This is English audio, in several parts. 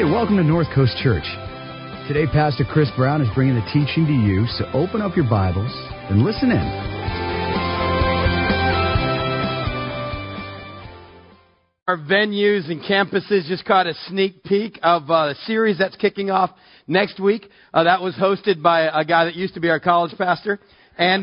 welcome to North Coast Church. Today, Pastor Chris Brown is bringing the teaching to you, so open up your Bibles and listen in. Our venues and campuses just caught a sneak peek of a series that's kicking off next week. That was hosted by a guy that used to be our college pastor. And,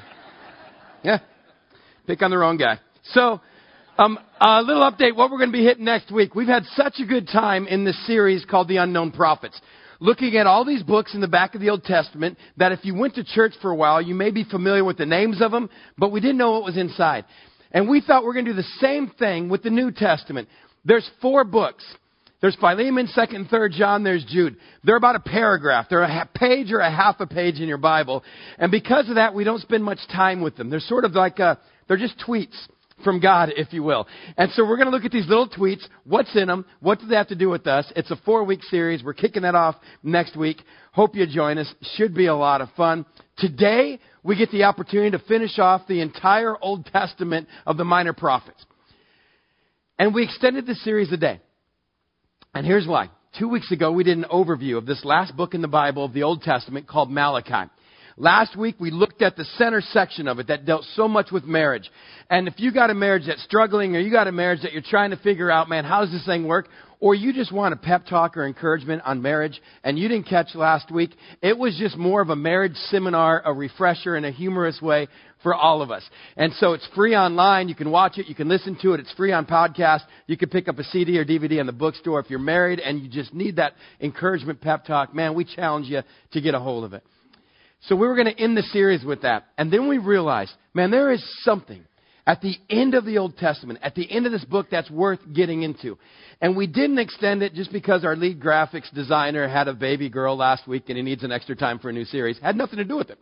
pick on the wrong guy. So, a little update, what we're going to be hitting next week. We've had such a good time in this series called The Unknown Prophets. Looking at all these books in the back of the Old Testament that if you went to church for a while, you may be familiar with the names of them, but we didn't know what was inside. And we thought we're going to do the same thing with the New Testament. There's 4 books. There's Philemon, 2nd and 3rd John, there's Jude. They're about a paragraph. They're a page or a half a page in your Bible. And because of that, we don't spend much time with them. They're sort of like, they're just tweets from God, if you will. And so we're going to look at these little tweets. What's in them? What do they have to do with us? It's a 4-week series. We're kicking that off next week. Hope you join us. Should be a lot of fun. Today, we get the opportunity to finish off the entire Old Testament of the minor prophets. And we extended the series a day. And here's why. 2 weeks ago, we did an overview of this last book in the Bible of the Old Testament called Malachi. Last week, we looked at the center section of it that dealt so much with marriage. And if you got a marriage that's struggling, or you got a marriage that you're trying to figure out, man, how does this thing work? Or you just want a pep talk or encouragement on marriage, and you didn't catch last week, it was just more of a marriage seminar, a refresher in a humorous way for all of us. And so it's free online. You can watch it. You can listen to it. It's free on podcast. You can pick up a CD or DVD in the bookstore. If you're married and you just need that encouragement pep talk, man, we challenge you to get a hold of it. So we were going to end the series with that. And then we realized, man, there is something at the end of the Old Testament, at the end of this book, that's worth getting into. And we didn't extend it just because our lead graphics designer had a baby girl last week and he needs an extra time for a new series. Had nothing to do with it.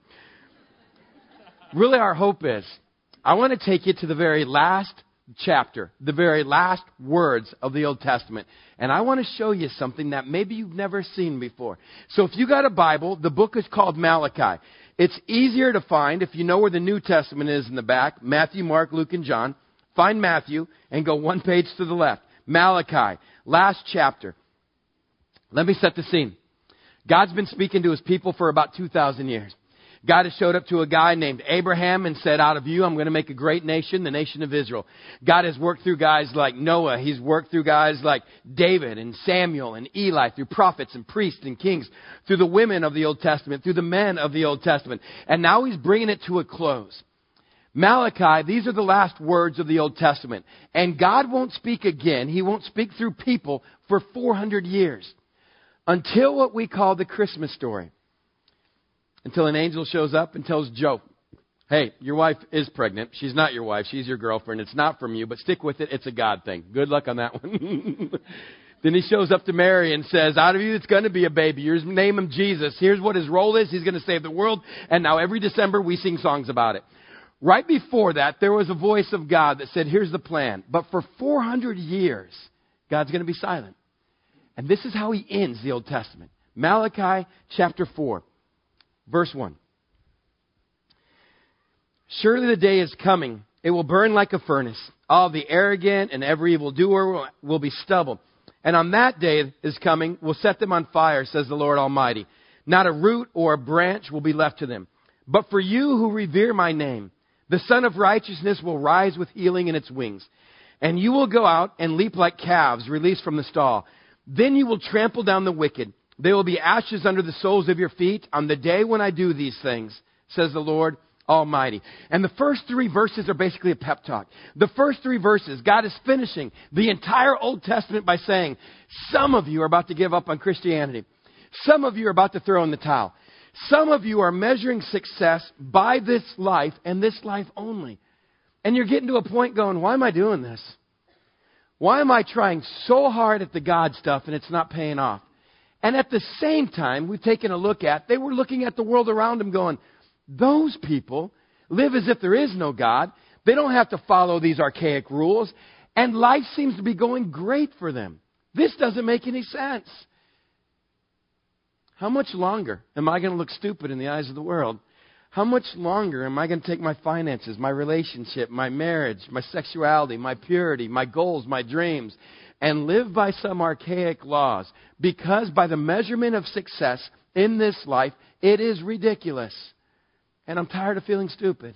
Really, our hope is, I want to take you to the very last chapter, the very last words of the Old Testament. And I want to show you something that maybe you've never seen before. So if you got a Bible, the book is called Malachi. It's easier to find if you know where the New Testament is in the back. Matthew, Mark, Luke, and John. Find Matthew and go one page to the left. Malachi, last chapter. Let me set the scene. God's been speaking to His people for about 2,000 years. God has showed up to a guy named Abraham and said, out of you, I'm going to make a great nation, the nation of Israel. God has worked through guys like Noah. He's worked through guys like David and Samuel and Eli, through prophets and priests and kings, through the women of the Old Testament, through the men of the Old Testament. And now He's bringing it to a close. Malachi, these are the last words of the Old Testament. And God won't speak again. He won't speak through people for 400 years. Until what we call the Christmas story. Until an angel shows up and tells Joe, hey, your wife is pregnant. She's not your wife. She's your girlfriend. It's not from you, but stick with it. It's a God thing. Good luck on that one. Then he shows up to Mary and says, out of you, it's going to be a baby. You name him Jesus. Here's what his role is. He's going to save the world. And now every December we sing songs about it. Right before that, there was a voice of God that said, here's the plan. But for 400 years, God's going to be silent. And this is how He ends the Old Testament. Malachi chapter 4. Verse 1. Surely the day is coming. It will burn like a furnace. All the arrogant and every evildoer will be stubble. And on that day is coming, will set them on fire, says the Lord Almighty. Not a root or a branch will be left to them. But for you who revere my name, the Son of Righteousness will rise with healing in its wings. And you will go out and leap like calves released from the stall. Then you will trample down the wicked. There will be ashes under the soles of your feet on the day when I do these things, says the Lord Almighty. And the first 3 verses are basically a pep talk. The first 3 verses, God is finishing the entire Old Testament by saying, some of you are about to give up on Christianity. Some of you are about to throw in the towel. Some of you are measuring success by this life and this life only. And you're getting to a point going, why am I doing this? Why am I trying so hard at the God stuff and it's not paying off? And at the same time, we've taken a look at, they were looking at the world around them going, those people live as if there is no God. They don't have to follow these archaic rules. And life seems to be going great for them. This doesn't make any sense. How much longer am I going to look stupid in the eyes of the world? How much longer am I going to take my finances, my relationship, my marriage, my sexuality, my purity, my goals, my dreams, and live by some archaic laws, because by the measurement of success in this life, it is ridiculous. And I'm tired of feeling stupid.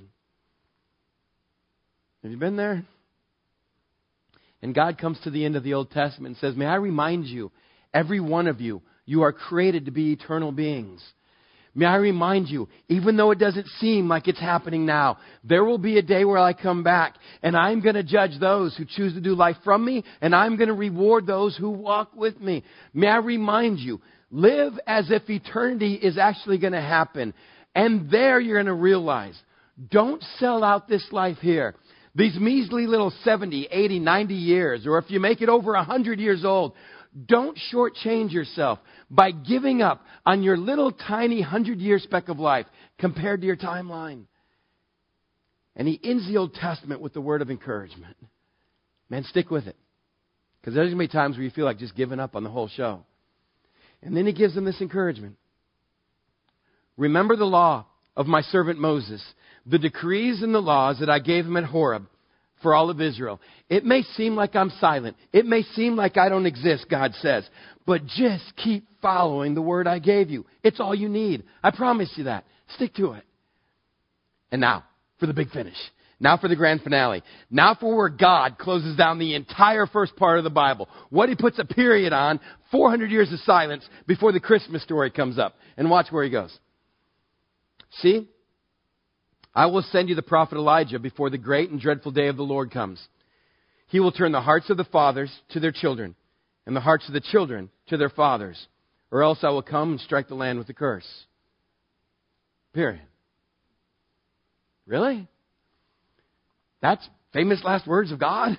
Have you been there? And God comes to the end of the Old Testament and says, may I remind you, every one of you, you are created to be eternal beings. May I remind you, even though it doesn't seem like it's happening now, there will be a day where I come back and I'm going to judge those who choose to do life from me, and I'm going to reward those who walk with me. May I remind you, live as if eternity is actually going to happen. And there you're going to realize, don't sell out this life here. These measly little 70, 80, 90 years, or if you make it over 100 years old, don't shortchange yourself by giving up on your little tiny 100-year speck of life compared to your timeline. And he ends the Old Testament with the word of encouragement. Man, stick with it. Because there's going to be times where you feel like just giving up on the whole show. And then he gives them this encouragement. Remember the law of my servant Moses, the decrees and the laws that I gave him at Horeb for all of Israel. It may seem like I'm silent. It may seem like I don't exist, God says. But just keep following the word I gave you. It's all you need. I promise you that. Stick to it. And now, for the big finish. Now for the grand finale. Now for where God closes down the entire first part of the Bible. What he puts a period on, 400 years of silence before the Christmas story comes up. And watch where he goes. See? I will send you the prophet Elijah before the great and dreadful day of the Lord comes. He will turn the hearts of the fathers to their children, and the hearts of the children to their fathers, or else I will come and strike the land with a curse. Period. Really? That's famous last words of God?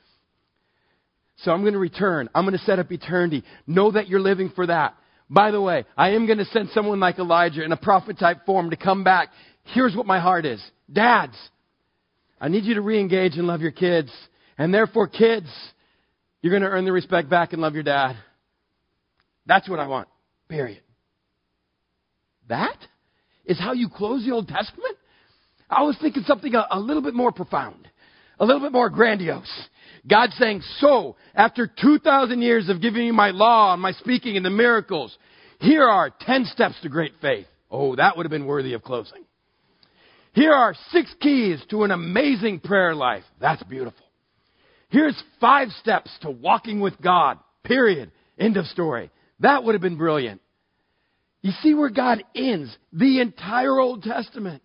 So I'm going to return. I'm going to set up eternity. Know that you're living for that. By the way, I am going to send someone like Elijah in a prophet-type form to come back. Here's what my heart is. Dads, I need you to re-engage and love your kids. And therefore, kids, you're going to earn the respect back and love your dad. That's what I want. Period. That is how you close the Old Testament? I was thinking something a little bit more profound. A little bit more grandiose. God saying, so, after 2,000 years of giving you my law and my speaking and the miracles, here are 10 steps to great faith. Oh, that would have been worthy of closing. Here are 6 keys to an amazing prayer life. That's beautiful. Here's 5 steps to walking with God. Period. End of story. That would have been brilliant. You see where God ends the entire Old Testament.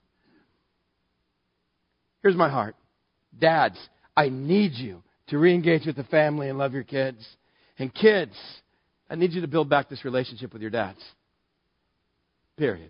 Here's my heart. Dads, I need you to re-engage with the family and love your kids. And kids, I need you to build back this relationship with your dads. Period.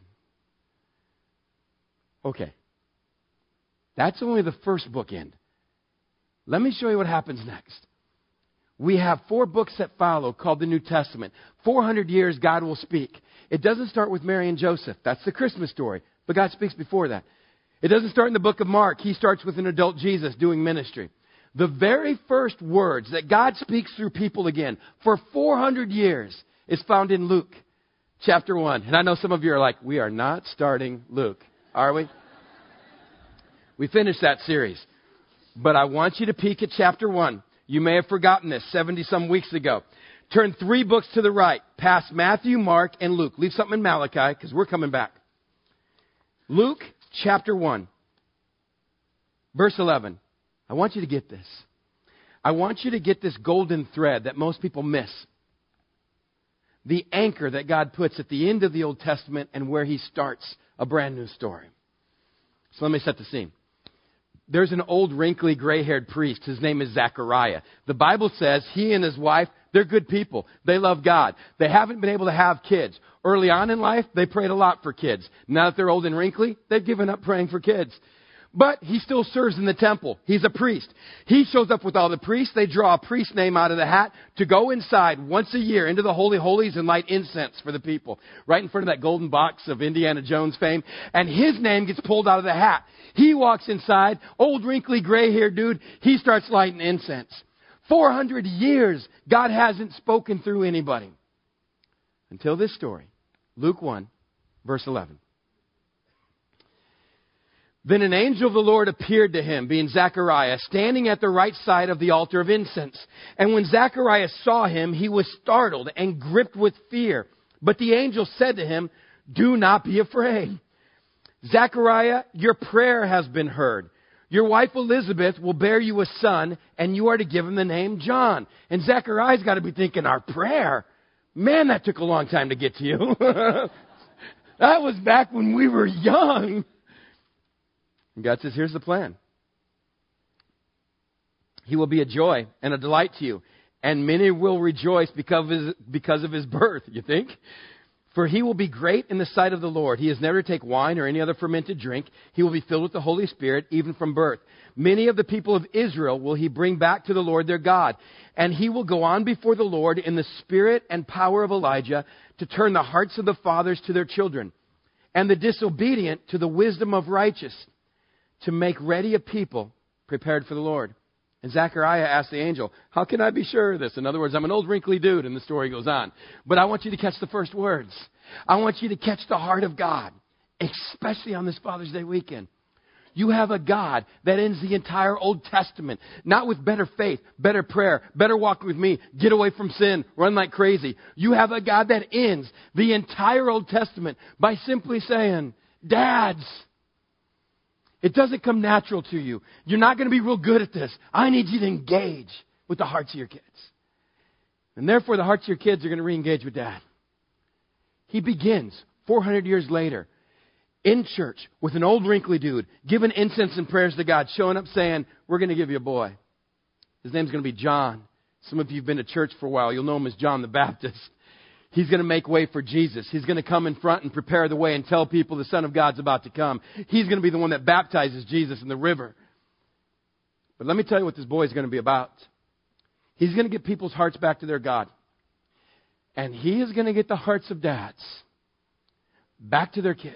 Okay. That's only the first bookend. Let me show you what happens next. We have 4 books that follow called the New Testament. 400 years God will speak. It doesn't start with Mary and Joseph. That's the Christmas story. But God speaks before that. It doesn't start in the book of Mark. He starts with an adult Jesus doing ministry. The very first words that God speaks through people again for 400 years is found in Luke chapter 1. And I know some of you are like, we are not starting Luke, are we? We finished that series. But I want you to peek at chapter 1. You may have forgotten this 70-some weeks ago. Turn 3 books to the right, past Matthew, Mark, and Luke. Leave something in Malachi, because we're coming back. Luke chapter 1, verse 11. I want you to get this. I want you to get this golden thread that most people miss. The anchor that God puts at the end of the Old Testament and where he starts a brand new story. So let me set the scene. There's an old, wrinkly, gray-haired priest. His name is Zechariah. The Bible says he and his wife, they're good people. They love God. They haven't been able to have kids. Early on in life, they prayed a lot for kids. Now that they're old and wrinkly, they've given up praying for kids. But he still serves in the temple. He's a priest. He shows up with all the priests. They draw a priest name out of the hat to go inside once a year into the Holy Holies and light incense for the people. Right in front of that golden box of Indiana Jones fame. And his name gets pulled out of the hat. He walks inside, old wrinkly gray-haired dude. He starts lighting incense. 400 years, God hasn't spoken through anybody. Until this story. Luke 1, verse 11. Then an angel of the Lord appeared to him, being Zechariah, standing at the right side of the altar of incense. And when Zechariah saw him, he was startled and gripped with fear. But the angel said to him, "Do not be afraid. Zechariah, your prayer has been heard. Your wife Elizabeth will bear you a son, and you are to give him the name John." And Zechariah's got to be thinking, our prayer? Man, that took a long time to get to you. That was back when we were young. And God says, here's the plan. He will be a joy and a delight to you, and many will rejoice because of his birth, you think? For he will be great in the sight of the Lord. He is never to take wine or any other fermented drink. He will be filled with the Holy Spirit, even from birth. Many of the people of Israel will he bring back to the Lord their God. And he will go on before the Lord in the spirit and power of Elijah to turn the hearts of the fathers to their children, and the disobedient to the wisdom of righteous, to make ready a people prepared for the Lord. And Zechariah asked the angel, "How can I be sure of this?" In other words, I'm an old wrinkly dude, and the story goes on. But I want you to catch the first words. I want you to catch the heart of God, especially on this Father's Day weekend. You have a God that ends the entire Old Testament, not with better faith, better prayer, better walk with me, get away from sin, run like crazy. You have a God that ends the entire Old Testament by simply saying, "Dads, it doesn't come natural to you. You're not going to be real good at this. I need you to engage with the hearts of your kids." And therefore, the hearts of your kids are going to re-engage with Dad. He begins 400 years later in church with an old wrinkly dude giving incense and prayers to God, showing up saying, "We're going to give you a boy. His name's going to be John." Some of you have been to church for a while. You'll know him as John the Baptist. He's going to make way for Jesus. He's going to come in front and prepare the way and tell people the Son of God's about to come. He's going to be the one that baptizes Jesus in the river. But let me tell you what this boy is going to be about. He's going to get people's hearts back to their God. And he is going to get the hearts of dads back to their kids.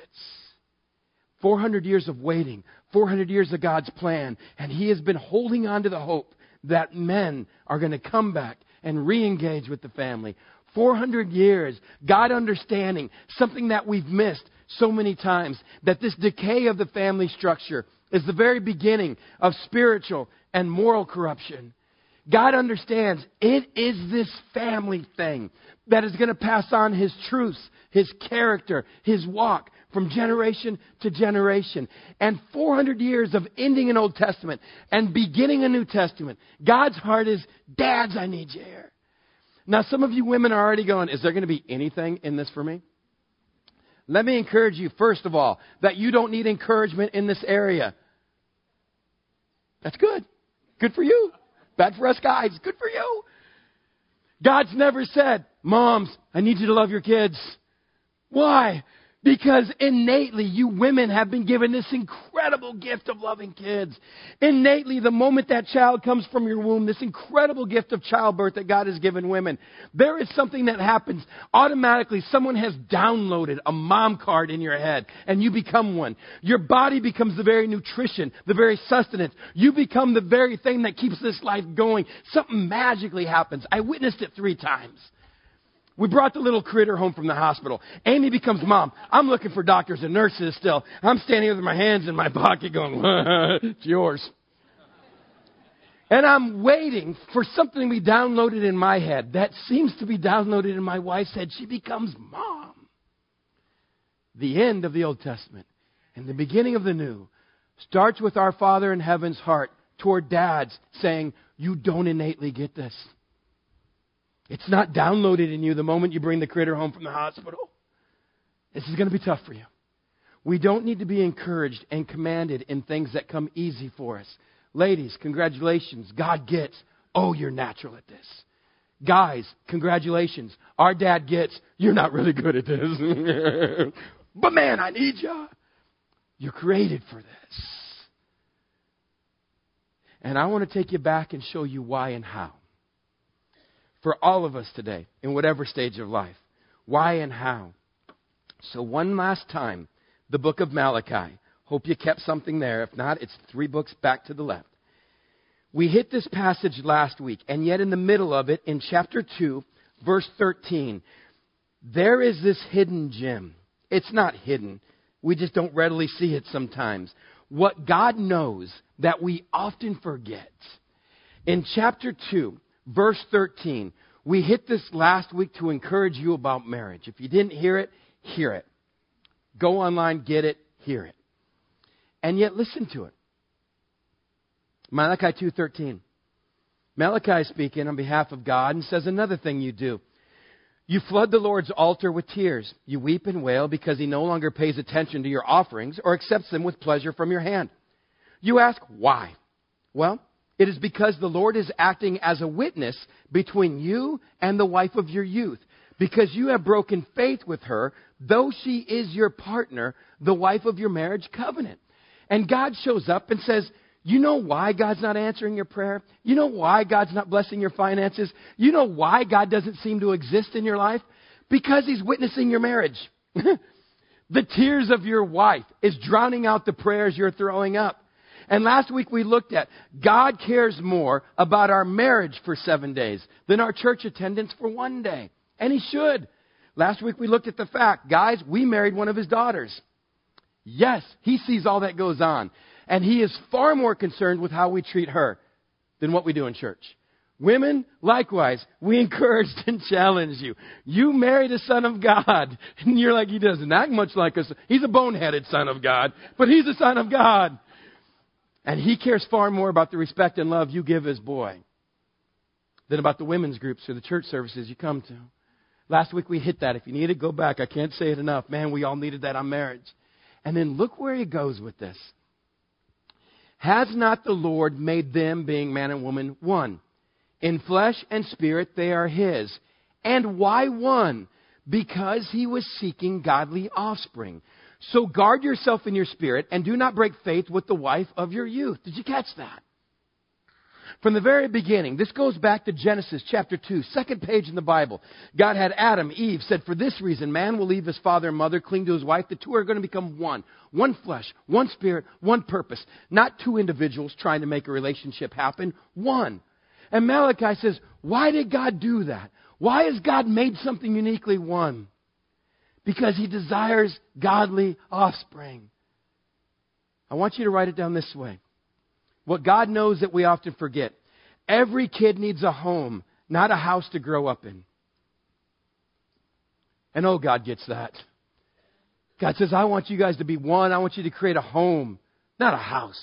400 years of waiting, 400 years of God's plan, and he has been holding on to the hope that men are going to come back and re-engage with the family. 400 years, God understanding something that we've missed so many times, that this decay of the family structure is the very beginning of spiritual and moral corruption. God understands it is this family thing that is going to pass on his truths, his character, his walk from generation to generation. And 400 years of ending an Old Testament and beginning a New Testament. God's heart is, "Dads, I need you here." Now, some of you women are already going, "Is there going to be anything in this for me?" Let me encourage you, first of all, that you don't need encouragement in this area. That's good. Good for you. Bad for us guys. Good for you. God's never said, "Moms, I need you to love your kids." Why? Because innately, you women have been given this incredible gift of loving kids. Innately, the moment that child comes from your womb, this incredible gift of childbirth that God has given women, there is something that happens. Automatically, someone has downloaded a mom card in your head, and you become one. Your body becomes the very nutrition, the very sustenance. You become the very thing that keeps this life going. Something magically happens. I witnessed it 3 times. We brought the little critter home from the hospital. Amy becomes mom. I'm looking for doctors and nurses still. I'm standing with my hands in my pocket going, "It's yours." And I'm waiting for something to be downloaded in my head. That seems to be downloaded in my wife's head. She becomes mom. The end of the Old Testament and the beginning of the New starts with our Father in heaven's heart toward dads saying, "You don't innately get this. It's not downloaded in you the moment you bring the critter home from the hospital. This is going to be tough for you." We don't need to be encouraged and commanded in things that come easy for us. Ladies, congratulations. God gets, "Oh, you're natural at this." Guys, congratulations. Our dad gets, "You're not really good at this." "But man, I need you." You're created for this. And I want to take you back and show you why and how. For all of us today, in whatever stage of life. Why and how. So one last time, the book of Malachi. Hope you kept something there. If not, it's 3 books back to the left. We hit this passage last week, and yet in the middle of it, in chapter 2, verse 13, there is this hidden gem. It's not hidden. We just don't readily see it sometimes. what God knows that we often forget. In chapter 2, verse 13, we hit this last week to encourage you about marriage. If you didn't hear it, hear it. Go online, get it, hear it. And yet listen to it. Malachi 2:13. Malachi is speaking on behalf of God and says another thing you do. You flood the Lord's altar with tears. You weep and wail because He no longer pays attention to your offerings or accepts them with pleasure from your hand. You ask, why? Well, it is because the Lord is acting as a witness between you and the wife of your youth, because you have broken faith with her, though she is your partner, the wife of your marriage covenant. And God shows up and says, you know why God's not answering your prayer? You know why God's not blessing your finances? You know why God doesn't seem to exist in your life? Because He's witnessing your marriage. The tears of your wife is drowning out the prayers you're throwing up. And last week we looked at God cares more about our marriage for 7 days than our church attendance for 1 day. And He should. Last week we looked at the fact, guys, we married one of His daughters. Yes, He sees all that goes on. And He is far more concerned with how we treat her than what we do in church. Women, likewise, we encouraged and challenged you. You married a son of God. And you're like, he doesn't act much like us. He's a boneheaded son of God, but he's a son of God. And He cares far more about the respect and love you give His boy than about the women's groups or the church services you come to. Last week we hit that. If you need it, go back. I can't say it enough. Man, we all needed that on marriage. And then look where he goes with this. Has not the Lord made them, being man and woman, one? In flesh and spirit they are His. And why one? Because He was seeking godly offspring. So guard yourself in your spirit and do not break faith with the wife of your youth. Did you catch that? From the very beginning, this goes back to Genesis chapter 2, second page in the Bible. God had Adam, Eve, said, for this reason, man will leave his father and mother, cling to his wife. The two are going to become one. One flesh, one spirit, one purpose. Not two individuals trying to make a relationship happen. One. And Malachi says, why did God do that? Why has God made something uniquely one? Because He desires godly offspring. I want you to write it down this way. What God knows that we often forget. Every kid needs a home, not a house to grow up in. And oh, God gets that. God says, I want you guys to be one. I want you to create a home, not a house.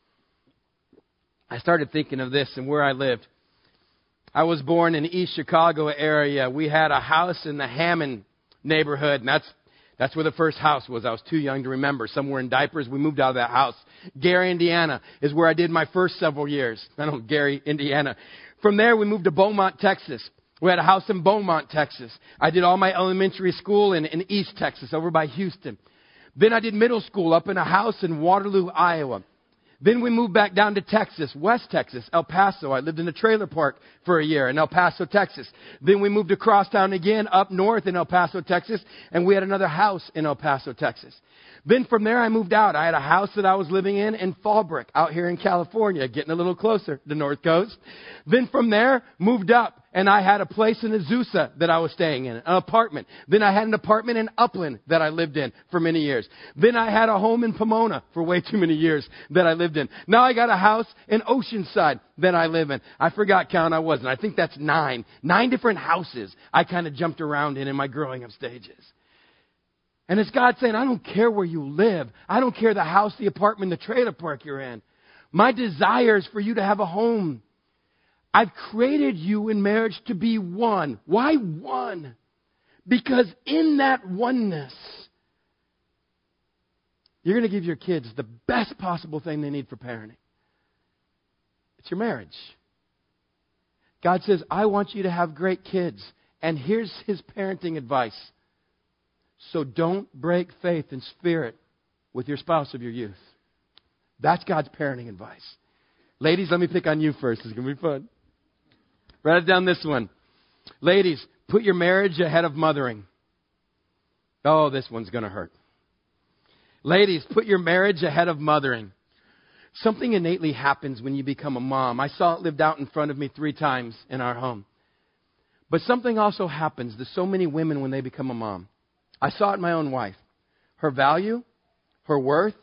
I started thinking of this and where I lived. I was born in the East Chicago area. We had a house in the Hammond neighborhood, and that's where the first house was. I was too young to remember. Somewhere in diapers, we moved out of that house. Gary, Indiana is where I did my first several years. Gary, Indiana. From there, we moved to Beaumont, Texas. We had a house in Beaumont, Texas. I did all my elementary school in East Texas, over by Houston. Then I did middle school up in a house in Waterloo, Iowa. Then we moved back down to Texas, West Texas, El Paso. I lived in a trailer park for a year in El Paso, Texas. Then we moved across town again up north in El Paso, Texas, and we had another house in El Paso, Texas. Then from there I moved out. I had a house that I was living in Fallbrook out here in California, getting a little closer to the North Coast. Then from there, moved up. And I had a place in Azusa that I was staying in, an apartment. Then I had an apartment in Upland that I lived in for many years. Then I had a home in Pomona for way too many years that I lived in. Now I got a house in Oceanside that I live in. I forgot count, I wasn't. I think that's 9. 9 different houses I kind of jumped around in my growing up stages. And it's God saying, I don't care where you live. I don't care the house, the apartment, the trailer park you're in. My desire is for you to have a home. I've created you in marriage to be one. Why one? Because in that oneness, you're going to give your kids the best possible thing they need for parenting. It's your marriage. God says, I want you to have great kids. And here's His parenting advice. So don't break faith and spirit with your spouse of your youth. That's God's parenting advice. Ladies, let me pick on you first. It's going to be fun. Write it down this one. Ladies, put your marriage ahead of mothering. Oh, this one's going to hurt. Ladies, put your marriage ahead of mothering. Something innately happens when you become a mom. I saw it lived out in front of me 3 times in our home. But something also happens to so many women when they become a mom. I saw it in my own wife. Her value, her worth,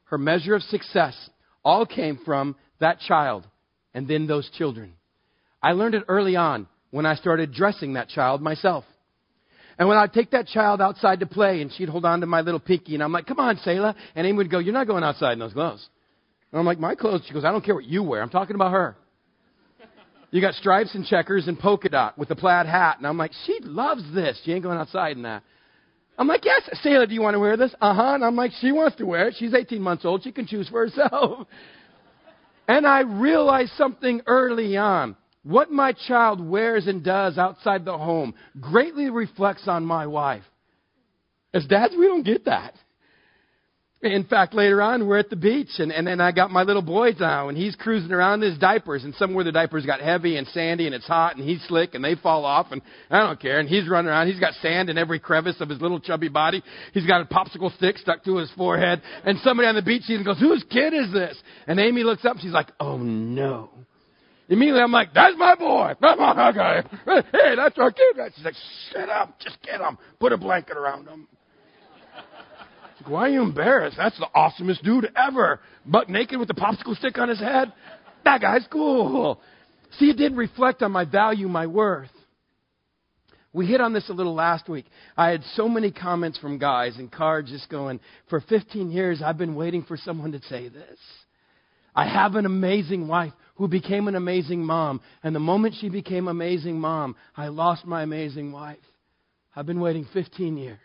her measure of success, all came from that child and then those children. I learned it early on when I started dressing that child myself. And when I'd take that child outside to play, and she'd hold on to my little pinky, and I'm like, come on, Selah. And Amy would go, you're not going outside in those clothes. And I'm like, my clothes? She goes, I don't care what you wear. I'm talking about her. You got stripes and checkers and polka dot with a plaid hat. And I'm like, she loves this. She ain't going outside in that. I'm like, yes, Selah, do you want to wear this? Uh-huh. And I'm like, she wants to wear it. She's 18 months old. She can choose for herself. And I realized something early on. What my child wears and does outside the home greatly reflects on my wife. As dads, we don't get that. In fact, later on, we're at the beach, and then I got my little boy now, and he's cruising around in his diapers, and somewhere the diapers got heavy and sandy, and it's hot, and he's slick, and they fall off, and I don't care. And he's running around. He's got sand in every crevice of his little chubby body. He's got a popsicle stick stuck to his forehead, and somebody on the beach sees him and goes, whose kid is this? And Amy looks up, and she's like, oh, no. Immediately, I'm like, that's my boy. Come on, okay. Hey, that's our kid. She's like, shut up. Just get him. Put a blanket around him. She's like, why are you embarrassed? That's the awesomest dude ever. Buck naked with a popsicle stick on his head. That guy's cool. See, it didn't reflect on my value, my worth. We hit on this a little last week. I had so many comments from guys and cards just going, for 15 years, I've been waiting for someone to say this. I have an amazing wife who became an amazing mom. And the moment she became an amazing mom, I lost my amazing wife. I've been waiting 15 years.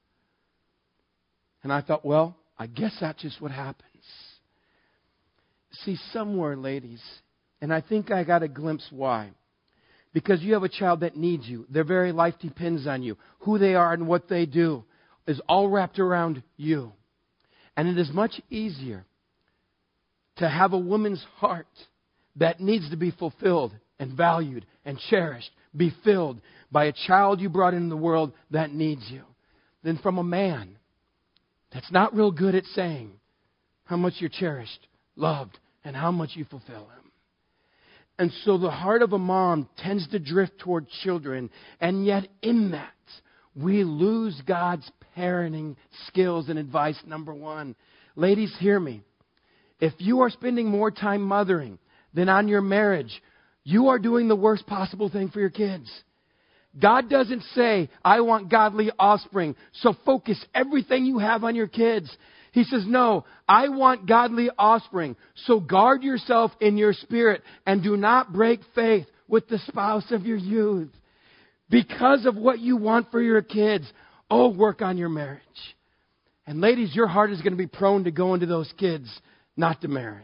And I thought, well, I guess that's just what happens. See, somewhere, ladies, and I think I got a glimpse why. Because you have a child that needs you. Their very life depends on you. Who they are and what they do is all wrapped around you. And it is much easier to have a woman's heart that needs to be fulfilled and valued and cherished, be filled by a child you brought into the world that needs you, than from a man that's not real good at saying how much you're cherished, loved, and how much you fulfill him. And so the heart of a mom tends to drift toward children, and yet in that, we lose God's parenting skills and advice, number one. Ladies, hear me. If you are spending more time mothering than on your marriage, you are doing the worst possible thing for your kids. God doesn't say, I want godly offspring, so focus everything you have on your kids. He says, no, I want godly offspring, so guard yourself in your spirit and do not break faith with the spouse of your youth. Because of what you want for your kids, work on your marriage. And ladies, your heart is going to be prone to go into those kids, not to marriage.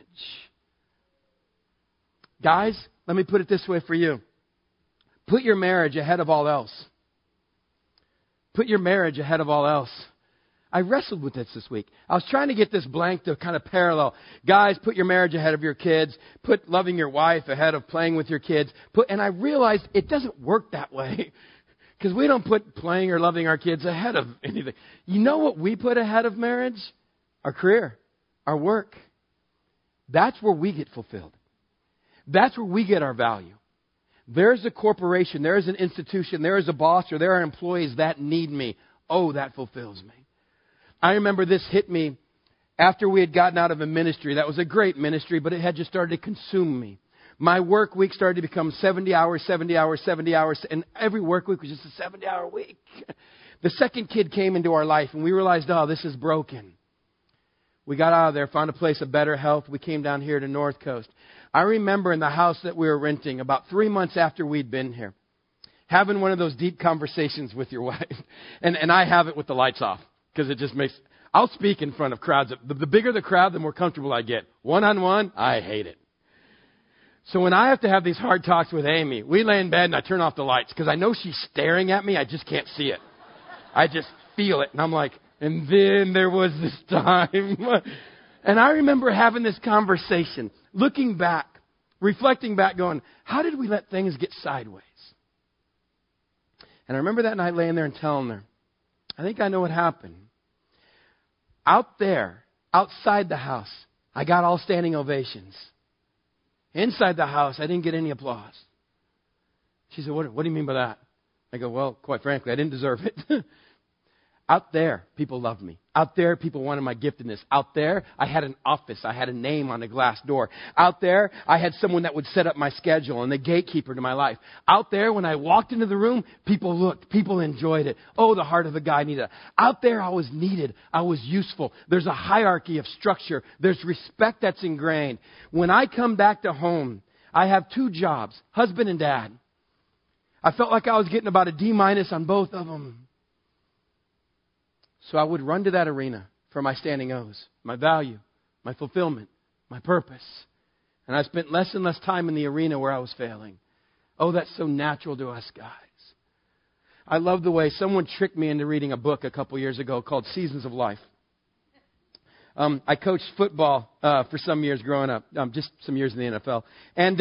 Guys, let me put it this way for you. Put your marriage ahead of all else. Put your marriage ahead of all else. I wrestled with this week. I was trying to get this blank to kind of parallel. Guys, put your marriage ahead of your kids. Put loving your wife ahead of playing with your kids. And I realized it doesn't work that way. Because we don't put playing or loving our kids ahead of anything. You know what we put ahead of marriage? Our career. Our work. That's where we get fulfilled. That's where we get our value. There's a corporation, there's an institution, there is a boss, or there are employees that need me. Oh, that fulfills me. I remember this hit me after we had gotten out of a ministry. That was a great ministry, but it had just started to consume me. My work week started to become 70 hours, 70 hours, 70 hours, and every work week was just a 70-hour week. The second kid came into our life, and we realized, this is broken. We got out of there, found a place of better health. We came down here to North Coast. I remember in the house that we were renting, about 3 months after we'd been here, having one of those deep conversations with your wife. And I have it with the lights off, because it just makes... I'll speak in front of crowds. The bigger the crowd, the more comfortable I get. One-on-one, I hate it. So when I have to have these hard talks with Amy, we lay in bed and I turn off the lights, because I know she's staring at me. I just can't see it. I just feel it. And I'm like, and then there was this time... And I remember having this conversation, looking back, reflecting back, going, how did we let things get sideways? And I remember that night laying there and telling her, I think I know what happened. Out there, outside the house, I got all standing ovations. Inside the house, I didn't get any applause. She said, what do you mean by that? I go, well, quite frankly, I didn't deserve it. Out there, people loved me. Out there, people wanted my giftedness. Out there, I had an office. I had a name on a glass door. Out there, I had someone that would set up my schedule and the gatekeeper to my life. Out there, when I walked into the room, people looked. People enjoyed it. Oh, the heart of a guy needed it. Out there, I was needed. I was useful. There's a hierarchy of structure. There's respect that's ingrained. When I come back to home, I have 2 jobs, husband and dad. I felt like I was getting about a D- on both of them. So I would run to that arena for my standing O's, my value, my fulfillment, my purpose. And I spent less and less time in the arena where I was failing. Oh, that's so natural to us guys. I love the way someone tricked me into reading a book a couple years ago called Seasons of Life. I coached football for some years growing up, just some years in the NFL, and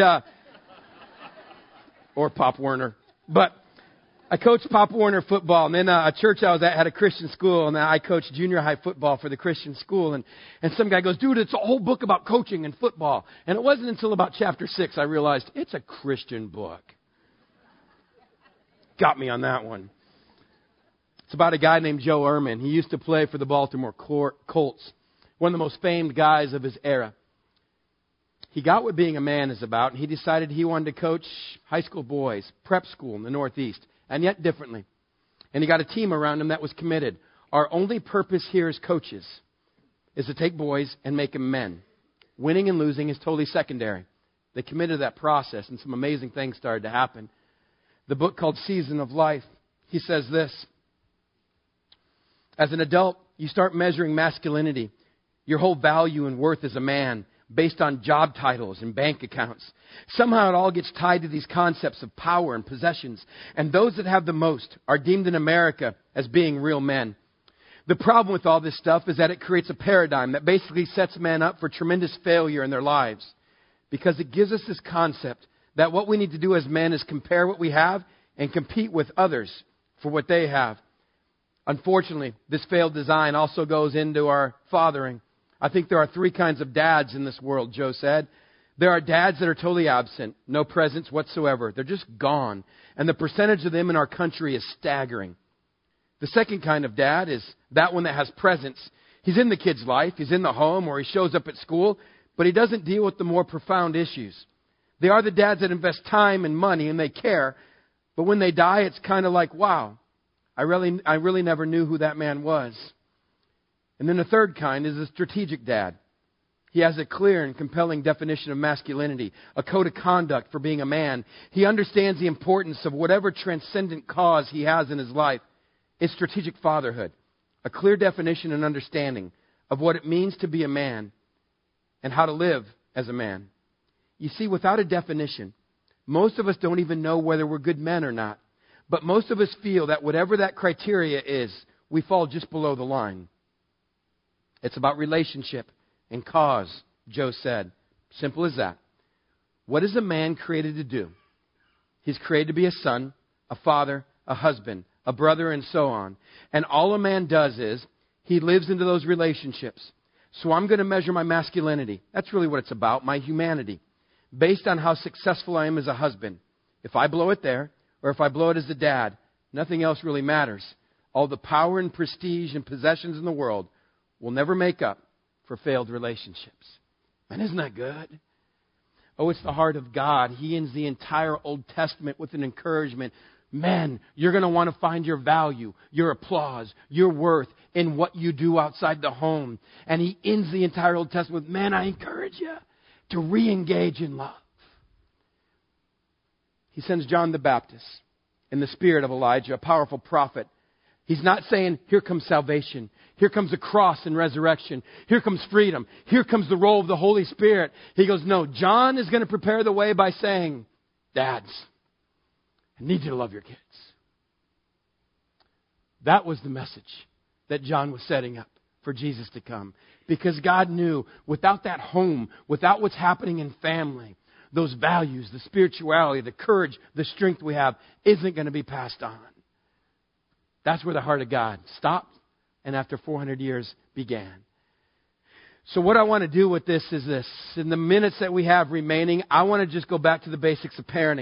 or Pop Warner. But I coached Pop Warner football, and then a church I was at had a Christian school, and I coached junior high football for the Christian school. And some guy goes, dude, it's a whole book about coaching and football. And it wasn't until about chapter 6 I realized it's a Christian book. Got me on that one. It's about a guy named Joe Ehrman. He used to play for the Baltimore Colts, one of the most famed guys of his era. He got what being a man is about, and he decided he wanted to coach high school boys, prep school in the Northeast. And yet differently. And he got a team around him that was committed. Our only purpose here as coaches is to take boys and make them men. Winning and losing is totally secondary. They committed to that process, and some amazing things started to happen. The book called Season of Life, he says this. As an adult, you start measuring masculinity, your whole value and worth as a man, based on job titles and bank accounts. Somehow it all gets tied to these concepts of power and possessions. And those that have the most are deemed in America as being real men. The problem with all this stuff is that it creates a paradigm that basically sets men up for tremendous failure in their lives. Because it gives us this concept that what we need to do as men is compare what we have and compete with others for what they have. Unfortunately, this failed design also goes into our fathering. I think there are 3 kinds of dads in this world, Joe said. There are dads that are totally absent, no presence whatsoever. They're just gone. And the percentage of them in our country is staggering. The second kind of dad is that one that has presence. He's in the kid's life, he's in the home, or he shows up at school, but he doesn't deal with the more profound issues. They are the dads that invest time and money, and they care. But when they die, it's kind of like, wow, I really never knew who that man was. And then the third kind is a strategic dad. He has a clear and compelling definition of masculinity, a code of conduct for being a man. He understands the importance of whatever transcendent cause he has in his life. It's strategic fatherhood, a clear definition and understanding of what it means to be a man and how to live as a man. You see, without a definition, most of us don't even know whether we're good men or not. But most of us feel that whatever that criteria is, we fall just below the line. It's about relationship and cause, Joe said. Simple as that. What is a man created to do? He's created to be a son, a father, a husband, a brother, and so on. And all a man does is he lives into those relationships. So I'm going to measure my masculinity. That's really what it's about, my humanity, based on how successful I am as a husband. If I blow it there, or if I blow it as a dad, nothing else really matters. All the power and prestige and possessions in the world will never make up for failed relationships. Man, isn't that good? Oh, it's the heart of God. He ends the entire Old Testament with an encouragement. Men, you're going to want to find your value, your applause, your worth in what you do outside the home. And he ends the entire Old Testament with, man, I encourage you to re-engage in love. He sends John the Baptist in the spirit of Elijah, a powerful prophet. He's not saying, here comes salvation. Here comes the cross and resurrection. Here comes freedom. Here comes the role of the Holy Spirit. He goes, no, John is going to prepare the way by saying, dads, I need you to love your kids. That was the message that John was setting up for Jesus to come. Because God knew without that home, without what's happening in family, those values, the spirituality, the courage, the strength we have isn't going to be passed on. That's where the heart of God stopped and after 400 years began. So what I want to do with this is this. In the minutes that we have remaining, I want to just go back to the basics of parenting.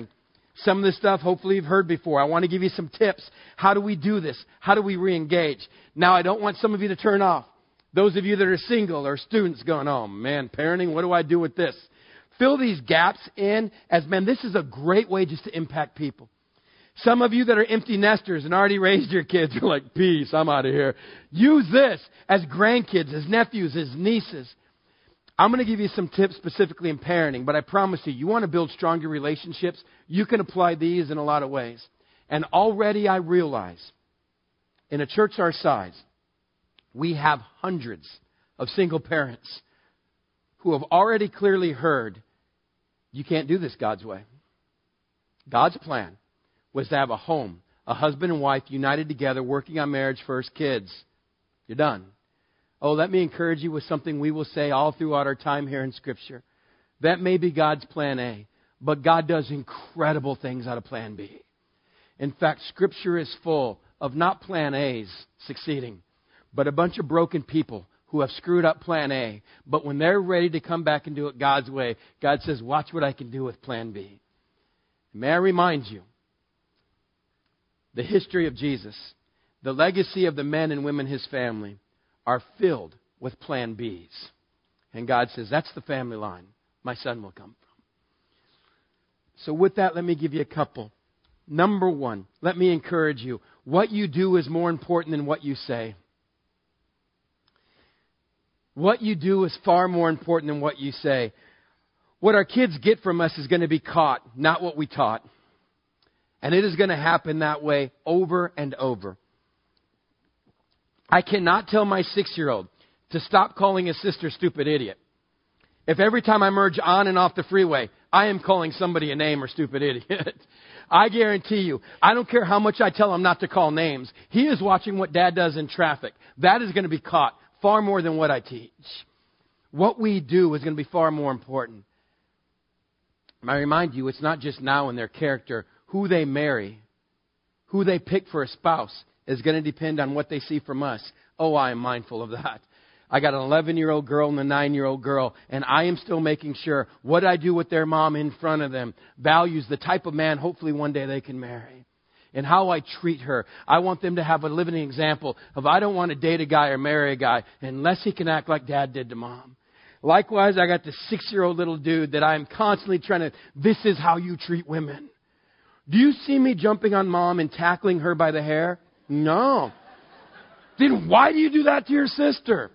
Some of this stuff, hopefully you've heard before. I want to give you some tips. How do we do this? How do we re-engage? Now, I don't want some of you to turn off. Those of you that are single or students going, oh man, parenting, what do I do with this? Fill these gaps in as men. This is a great way just to impact people. Some of you that are empty nesters and already raised your kids are like, peace, I'm out of here. Use this as grandkids, as nephews, as nieces. I'm going to give you some tips specifically in parenting, but I promise you want to build stronger relationships, you can apply these in a lot of ways. And already I realize, in a church our size, we have hundreds of single parents who have already clearly heard, you can't do this God's way. God's plan was to have a home, a husband and wife united together, working on marriage first, kids. You're done. Oh, let me encourage you with something we will say all throughout our time here in Scripture. That may be God's plan A, but God does incredible things out of plan B. In fact, Scripture is full of not plan A's succeeding, but a bunch of broken people who have screwed up plan A. But when they're ready to come back and do it God's way, God says, watch what I can do with plan B. May I remind you, the history of Jesus, the legacy of the men and women in His family, are filled with plan Bs. And God says, that's the family line my son will come from. So with that, let me give you a couple. Number one, let me encourage you. What you do is more important than what you say. What you do is far more important than what you say. What our kids get from us is going to be caught, not what we taught. And it is going to happen that way over and over. I cannot tell my 6-year-old to stop calling his sister stupid idiot. If every time I merge on and off the freeway, I am calling somebody a name or stupid idiot, I guarantee you, I don't care how much I tell him not to call names. He is watching what Dad does in traffic. That is going to be caught far more than what I teach. What we do is going to be far more important. I remind you, it's not just now in their character. Who they marry, who they pick for a spouse, is going to depend on what they see from us. Oh, I am mindful of that. I got an 11-year-old girl and a 9-year-old girl, and I am still making sure what I do with their mom in front of them values the type of man hopefully one day they can marry. And how I treat her. I want them to have a living example of I don't want to date a guy or marry a guy unless he can act like Dad did to Mom. Likewise, I got this 6-year-old little dude that I'm constantly trying to, this is how you treat women. Do you see me jumping on Mom and tackling her by the hair? No. Then why do you do that to your sister?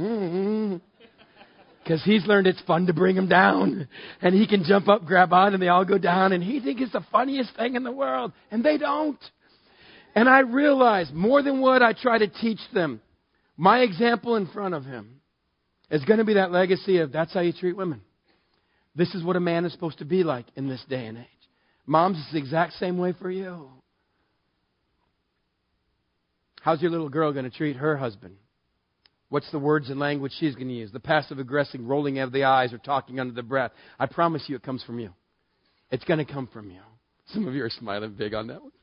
Because he's learned it's fun to bring him down. And he can jump up, grab on, and they all go down. And he thinks it's the funniest thing in the world. And they don't. And I realize more than what I try to teach them, my example in front of him is going to be that legacy of that's how you treat women. This is what a man is supposed to be like in this day and age. Moms, it's the exact same way for you. How's your little girl going to treat her husband? What's the words and language she's going to use? The passive-aggressive, rolling of the eyes or talking under the breath. I promise you it comes from you. It's going to come from you. Some of you are smiling big on that one.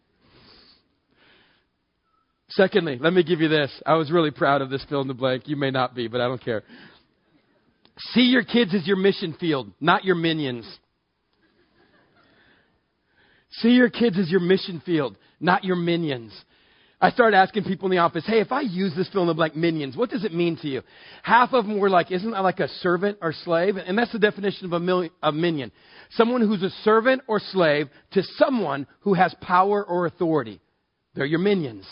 Secondly, let me give you this. I was really proud of this fill in the blank. You may not be, but I don't care. See your kids as your mission field, not your minions. See your kids as your mission field, not your minions. I started asking people in the office, hey, if I use this fill in the blank minions, what does it mean to you? Half of them were like, isn't that like a servant or slave? And that's the definition of a minion. Someone who's a servant or slave to someone who has power or authority. They're your minions.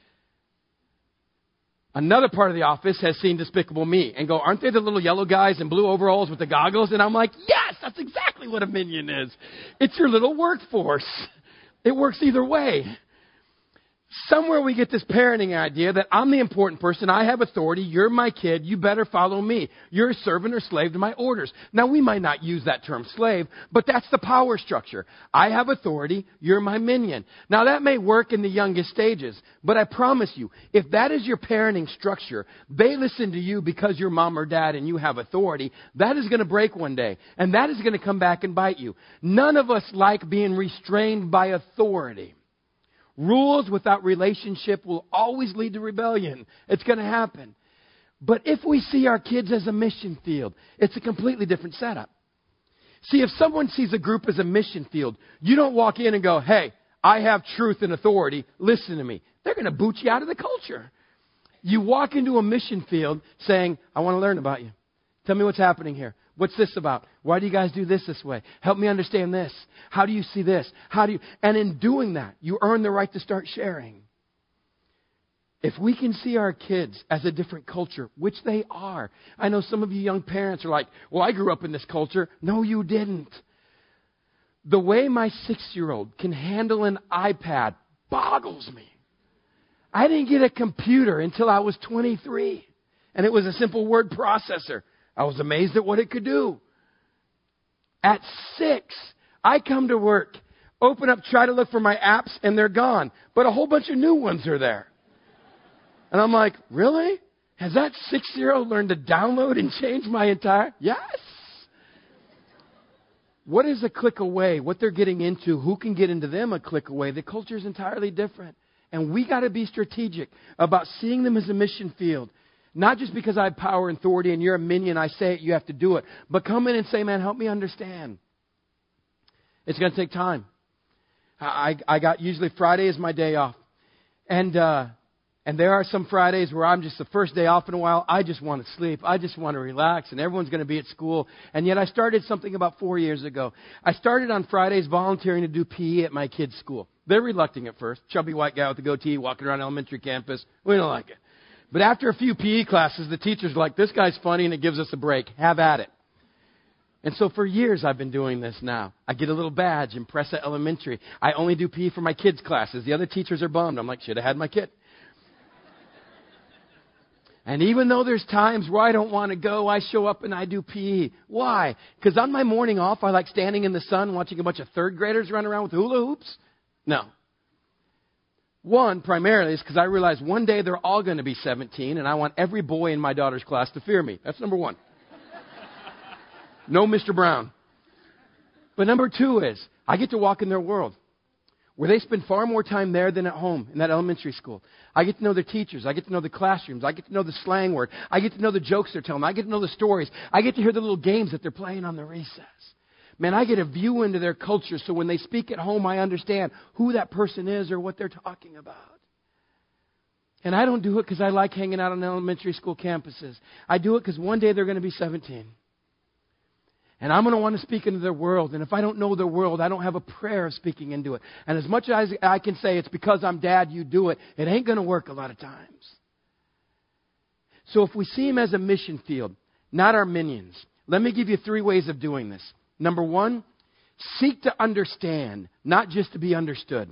Another part of the office has seen Despicable Me and go, aren't they the little yellow guys in blue overalls with the goggles? And I'm like, yes, that's exactly what a minion is. It's your little workforce. It works either way. Somewhere we get this parenting idea that I'm the important person. I have authority. You're my kid. You better follow me. You're a servant or slave to my orders. Now, we might not use that term slave, but that's the power structure. I have authority. You're my minion. Now, that may work in the youngest stages, but I promise you, if that is your parenting structure, they listen to you because you're mom or dad and you have authority, that is going to break one day, and that is going to come back and bite you. None of us like being restrained by authority. Rules without relationship will always lead to rebellion. It's going to happen. But if we see our kids as a mission field, it's a completely different setup. See, if someone sees a group as a mission field, you don't walk in and go, hey, I have truth and authority. Listen to me. They're going to boot you out of the culture. You walk into a mission field saying, I want to learn about you. Tell me what's happening here. What's this about? Why do you guys do this way? Help me understand this. How do you see this? And in doing that, you earn the right to start sharing. If we can see our kids as a different culture, which they are. I know some of you young parents are like, well, I grew up in this culture. No, you didn't. The way my 6-year-old can handle an iPad boggles me. I didn't get a computer until I was 23. And it was a simple word processor. I was amazed at what it could do. At 6, I come to work, open up, try to look for my apps, and they're gone. But a whole bunch of new ones are there. And I'm like, really? Has that 6-year-old learned to download and change my entire? Yes. What is a click away? What they're getting into, who can get into them a click away? The culture is entirely different. And we got to be strategic about seeing them as a mission field. Not just because I have power and authority and you're a minion, I say it, you have to do it. But come in and say, man, help me understand. It's going to take time. I got usually Friday is my day off. And there are some Fridays where I'm just the first day off in a while. I just want to sleep. I just want to relax. And everyone's going to be at school. And yet I started something about 4 years ago. I started on Fridays volunteering to do PE at my kids' school. They're reluctant at first. Chubby white guy with a goatee walking around elementary campus. We don't like it. But after a few PE classes, the teacher's like, this guy's funny and it gives us a break. Have at it. And so for years I've been doing this now. I get a little badge, Impressa Elementary. I only do PE for my kids' classes. The other teachers are bummed. I'm like, should have had my kid. And even though there's times where I don't want to go, I show up and I do PE. Why? Because on my morning off, I like standing in the sun watching a bunch of third graders run around with hula hoops? No. One, primarily, is because I realize one day they're all going to be 17, and I want every boy in my daughter's class to fear me. That's number one. No Mr. Brown. But number two is, I get to walk in their world, where they spend far more time there than at home in that elementary school. I get to know their teachers. I get to know the classrooms. I get to know the slang word. I get to know the jokes they're telling. I get to know the stories. I get to hear the little games that they're playing on the recess. Man, I get a view into their culture, so when they speak at home, I understand who that person is or what they're talking about. And I don't do it because I like hanging out on elementary school campuses. I do it because one day they're going to be 17. And I'm going to want to speak into their world. And if I don't know their world, I don't have a prayer of speaking into it. And as much as I can say it's because I'm dad, you do it, it ain't going to work a lot of times. So if we see him as a mission field, not our minions, let me give you 3 ways of doing this. Number 1, seek to understand, not just to be understood.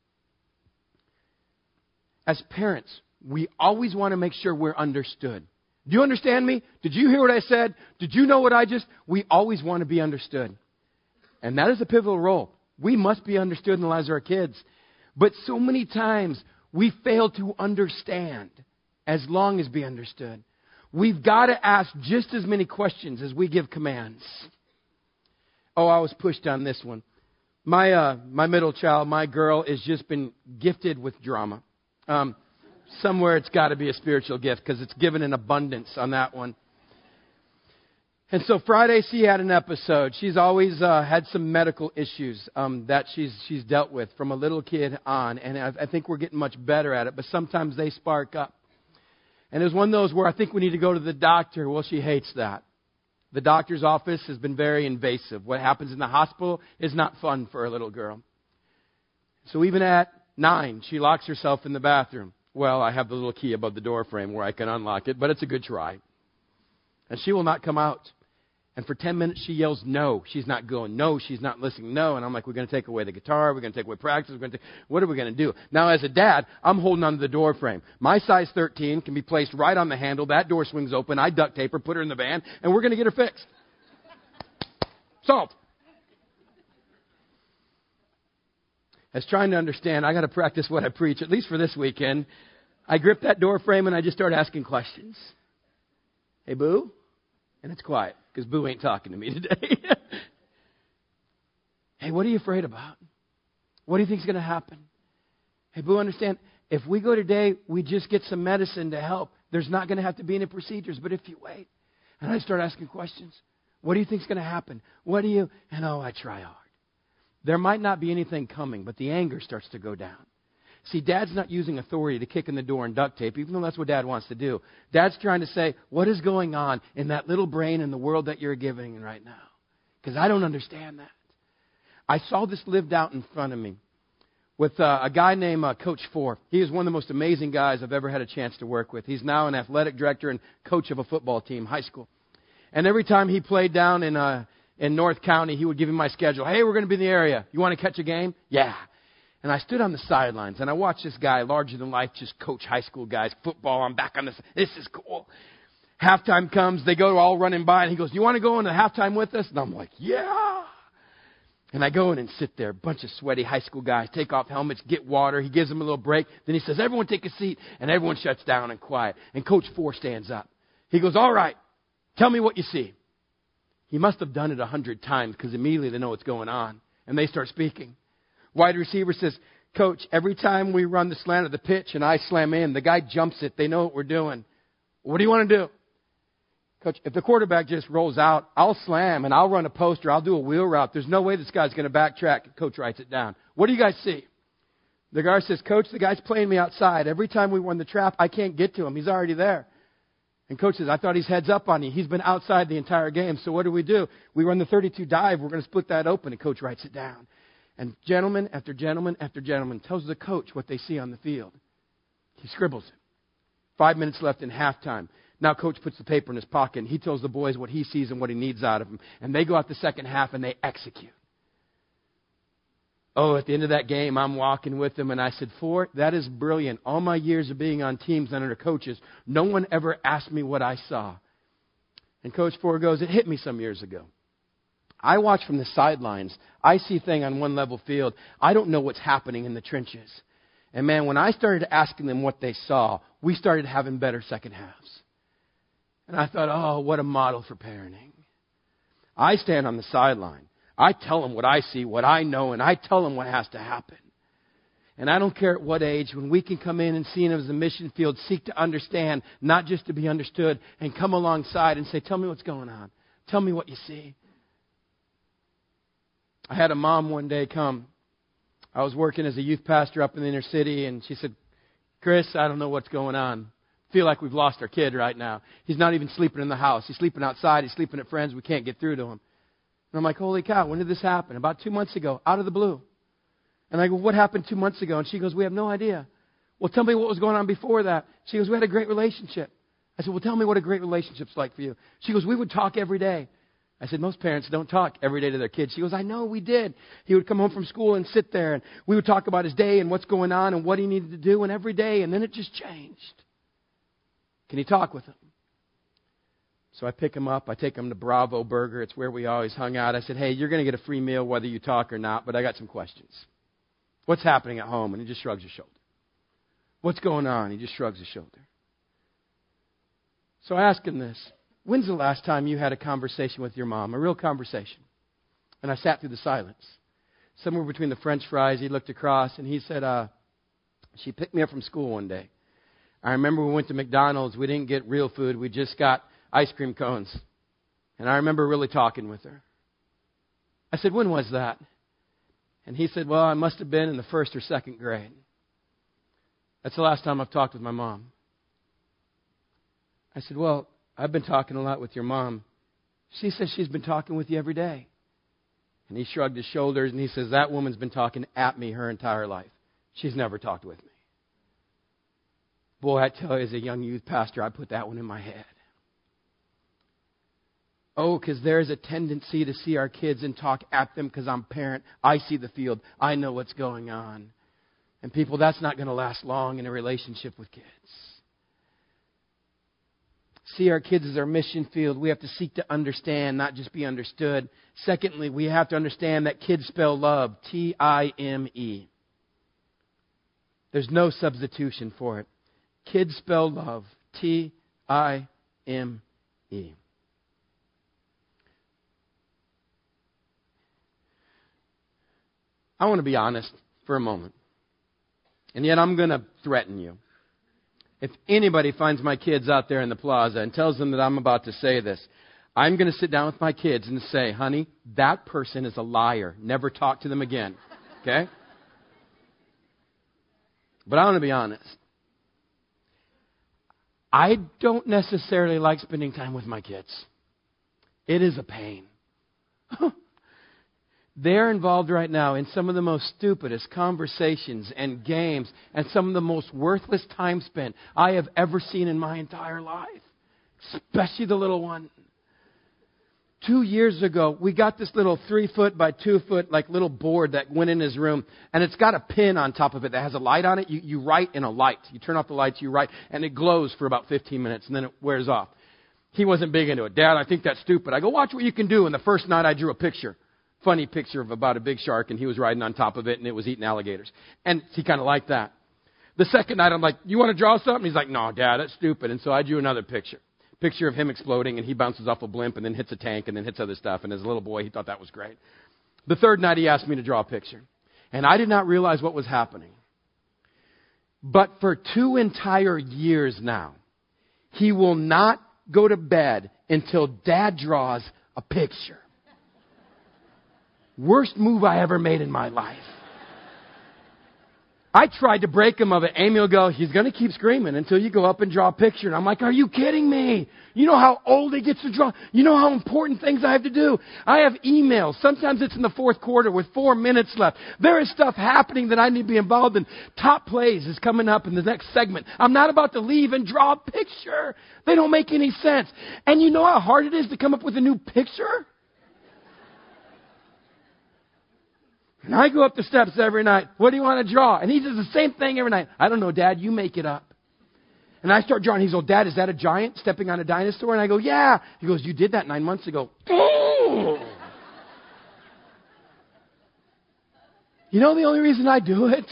As parents, we always want to make sure we're understood. Do you understand me? Did you hear what I said? Did you know what I just... We always want to be understood. And that is a pivotal role. We must be understood in the lives of our kids. But so many times, we fail to understand as long as be understood. We've got to ask just as many questions as we give commands. Oh, I was pushed on this one. My middle child, my girl, has just been gifted with drama. Somewhere it's got to be a spiritual gift because it's given in abundance on that one. And so Friday she had an episode. She's always had some medical issues that she's dealt with from a little kid on. And I think we're getting much better at it. But sometimes they spark up. And it was one of those where I think we need to go to the doctor. Well, she hates that. The doctor's office has been very invasive. What happens in the hospital is not fun for a little girl. So even at 9, she locks herself in the bathroom. Well, I have the little key above the door frame where I can unlock it, but it's a good try. And she will not come out. And for 10 minutes she yells, no, she's not going. No, she's not listening. No. And I'm like, we're going to take away the guitar. We're going to take away practice. What are we going to do? Now, as a dad, I'm holding onto the door frame. My size 13 can be placed right on the handle. That door swings open. I duct tape her, put her in the van, and we're going to get her fixed. Solved. As trying to understand, I got to practice what I preach, at least for this weekend. I grip that door frame and I just start asking questions. Hey, Boo? And it's quiet because Boo ain't talking to me today. Hey, what are you afraid about? What do you think is going to happen? Hey, Boo, understand, if we go today, we just get some medicine to help. There's not going to have to be any procedures, but if you wait. And I start asking questions. What do you think's going to happen? What do you... And I try hard. There might not be anything coming, but the anger starts to go down. See, Dad's not using authority to kick in the door and duct tape, even though that's what Dad wants to do. Dad's trying to say, what is going on in that little brain in the world that you're giving right now? Because I don't understand that. I saw this lived out in front of me with a guy named Coach Four. He is one of the most amazing guys I've ever had a chance to work with. He's now an athletic director and coach of a football team, high school. And every time he played down in North County, he would give me my schedule. Hey, we're going to be in the area. You want to catch a game? Yeah. And I stood on the sidelines, and I watched this guy, larger than life, just coach high school guys, football. I'm back on this. This is cool. Halftime comes. They go all running by, and he goes, you want to go into halftime with us? And I'm like, yeah. And I go in and sit there. A bunch of sweaty high school guys take off helmets, get water. He gives them a little break. Then he says, everyone take a seat. And everyone shuts down and quiet. And Coach Four stands up. He goes, all right, tell me what you see. He must have done it 100 times because immediately they know what's going on. And they start speaking. Wide receiver says, Coach, every time we run the slant of the pitch and I slam in, the guy jumps it. They know what we're doing. What do you want to do? Coach, if the quarterback just rolls out, I'll slam and I'll run a post or I'll do a wheel route. There's no way this guy's going to backtrack. Coach writes it down. What do you guys see? The guy says, Coach, the guy's playing me outside. Every time we run the trap, I can't get to him. He's already there. And Coach says, I thought he's heads up on you. He's been outside the entire game. So what do? We run the 32 dive. We're going to split that open. And Coach writes it down. And gentleman after gentleman after gentleman tells the coach what they see on the field. He scribbles it. 5 minutes left in halftime. Now Coach puts the paper in his pocket and he tells the boys what he sees and what he needs out of them. And they go out the second half and they execute. Oh, at the end of that game, I'm walking with them and I said, Four, that is brilliant. All my years of being on teams and under coaches, no one ever asked me what I saw. And Coach Four goes, it hit me some years ago. I watch from the sidelines. I see things on one level field. I don't know what's happening in the trenches. And man, when I started asking them what they saw, we started having better second halves. And I thought, oh, what a model for parenting. I stand on the sideline. I tell them what I see, what I know, and I tell them what has to happen. And I don't care at what age, when we can come in and see them as a mission field, seek to understand, not just to be understood, and come alongside and say, tell me what's going on. Tell me what you see. I had a mom one day come. I was working as a youth pastor up in the inner city, and she said, Chris, I don't know what's going on. I feel like we've lost our kid right now. He's not even sleeping in the house. He's sleeping outside. He's sleeping at friends. We can't get through to him. And I'm like, holy cow, when did this happen? About 2 months ago, out of the blue. And I go, what happened 2 months ago? And she goes, we have no idea. Well, tell me what was going on before that. She goes, we had a great relationship. I said, well, tell me what a great relationship's like for you. She goes, we would talk every day. I said, most parents don't talk every day to their kids. She goes, I know, we did. He would come home from school and sit there, and we would talk about his day and what's going on and what he needed to do, and every day, and then it just changed. Can you talk with him? So I pick him up. I take him to Bravo Burger. It's where we always hung out. I said, hey, you're going to get a free meal whether you talk or not, but I got some questions. What's happening at home? And he just shrugs his shoulder. What's going on? He just shrugs his shoulder. So I ask him this. When's the last time you had a conversation with your mom, a real conversation? And I sat through the silence. Somewhere between the French fries, he looked across and he said, she picked me up from school one day. I remember we went to McDonald's. We didn't get real food. We just got ice cream cones. And I remember really talking with her. I said, when was that? And he said, well, I must have been in the 1st or 2nd grade. That's the last time I've talked with my mom. I said, well, I've been talking a lot with your mom. She says she's been talking with you every day. And he shrugged his shoulders and he says, that woman's been talking at me her entire life. She's never talked with me. Boy, I tell you, as a young youth pastor, I put that one in my head. Oh, because there's a tendency to see our kids and talk at them because I'm a parent. I see the field. I know what's going on. And people, that's not going to last long in a relationship with kids. See our kids as our mission field. We have to seek to understand, not just be understood. Secondly, we have to understand that kids spell love, T-I-M-E. There's no substitution for it. Kids spell love, T-I-M-E. I want to be honest for a moment. And yet I'm going to threaten you. If anybody finds my kids out there in the plaza and tells them that I'm about to say this, I'm going to sit down with my kids and say, honey, that person is a liar. Never talk to them again. Okay? But I want to be honest. I don't necessarily like spending time with my kids. It is a pain. They're involved right now in some of the most stupidest conversations and games and some of the most worthless time spent I have ever seen in my entire life. Especially the little one. 2 years ago, we got this little 3-foot by 2-foot like little board that went in his room, and it's got a pin on top of it that has a light on it. You write in a light. You turn off the lights, you write, and it glows for about 15 minutes, and then it wears off. He wasn't big into it. Dad, I think that's stupid. I go, watch what you can do. And the first night I drew a picture, funny picture of about a big shark, and he was riding on top of it, and it was eating alligators. And he kind of liked that. The second night I'm like, you want to draw something? He's like, no, Dad, that's stupid. And so I drew another picture of him exploding, and he bounces off a blimp and then hits a tank and then hits other stuff. And as a little boy, he thought that was great. The third night, he asked me to draw a picture. And I did not realize what was happening. But for 2 entire years now, he will not go to bed until Dad draws a picture. Worst move I ever made in my life. I tried to break him of it. Amy will go, he's going to keep screaming until you go up and draw a picture. And I'm like, are you kidding me? You know how old he gets to draw? You know how important things I have to do? I have emails. Sometimes it's in the fourth quarter with 4 minutes left. There is stuff happening that I need to be involved in. Top plays is coming up in the next segment. I'm not about to leave and draw a picture. They don't make any sense. And you know how hard it is to come up with a new picture? And I go up the steps every night. What do you want to draw? And he does the same thing every night. I don't know, Dad. You make it up. And I start drawing. He's like, Dad, is that a giant stepping on a dinosaur? And I go, yeah. He goes, you did that 9 months ago. You know the only reason I do it